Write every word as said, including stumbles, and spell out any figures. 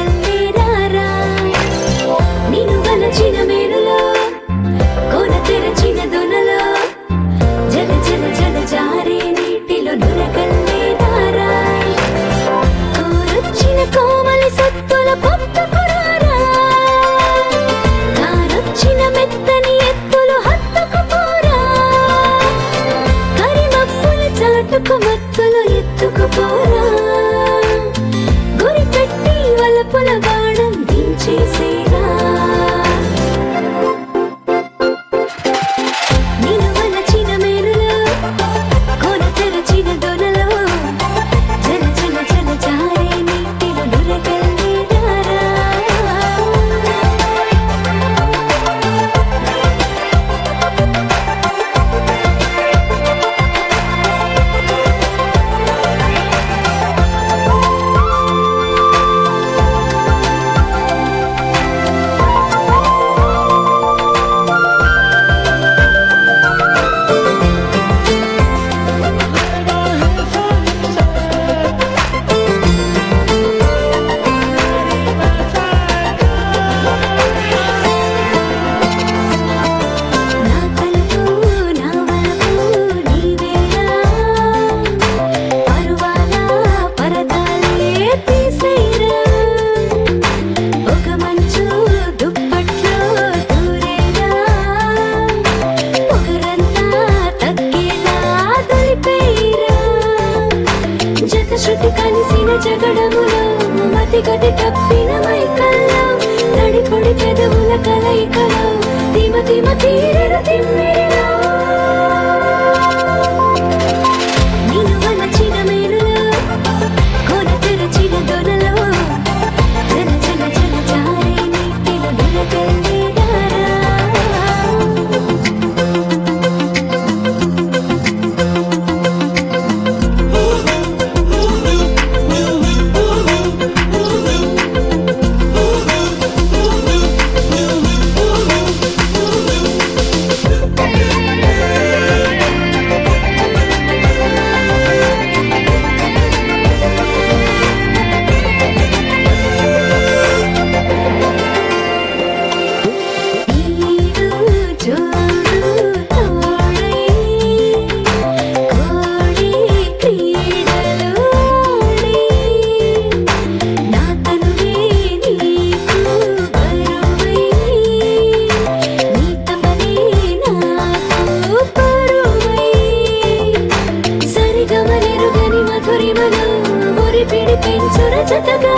నురగల్లే రారా నిన్ను వలచిన మేలులో కోన తెరచిన దొనలో జల జల జల జారే నీటిలో నురగల్లే రారా కోరొచ్చిన కోమలి సత్తుల పొత్తుకు రారా కారొచ్చిన మెత్తని ఎత్తులు హత్తుకు పోరా కరిమప్పుల చాటుకు మత్తులు ఎత్తుకు పోరా గురి పెట్టి వలపుల బాణం దించేసేరా నిన్ను వలచిన మేలులో కోన తెరచిన దొనలో జల జల జల జారే నీటిలో నురగల్లే రారా నా తలుపు నా వలపు నీవేరా పరువాల పరదాలే తీసేరా ఒక మంచు దుప్పట్లో దూరేరా పొగరంతా తగ్గేలా దొరిపేరా జత శృతి కలిసిన జగడములో మతి గతి తప్పిన మైకల్లో నడిపొడి పెదవుల కలయికలో తిమ తిమ తీరెర తిమ్మిరిలో నిన్ను వలచిన మేలులో కోన తెరచిన దొనలో జల జల జల జారే నీటిలో నురగల్లే రారా ఈడు జోడు తోడై కోడి క్రీడలోడి నా తనువే నీకు బరువై నీ తమనే నాకు పరువై సరిగమలెరుగని మధురిమలో మురిపిడి పెంచుర జతగా